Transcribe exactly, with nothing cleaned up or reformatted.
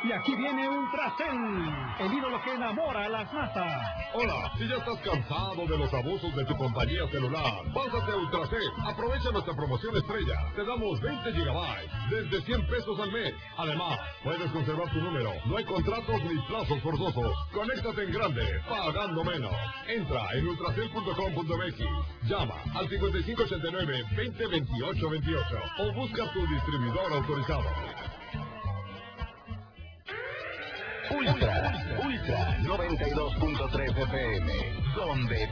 Y aquí viene Ultracel, el ídolo que enamora a las masas. Hola, si ya estás cansado de los abusos de tu compañía celular, pásate a Ultracel. Aprovecha nuestra promoción estrella. Te damos veinte gigabytes desde cien pesos al mes. Además, puedes conservar tu número. No hay contratos ni plazos forzosos. Conéctate en grande, pagando menos. Entra en ultracel punto com punto m x. Llama al cincuenta y cinco ochenta y nueve, veinte veintiocho veintiocho o busca tu distribuidor autorizado. Ultra, Ultra noventa y dos punto tres F M, donde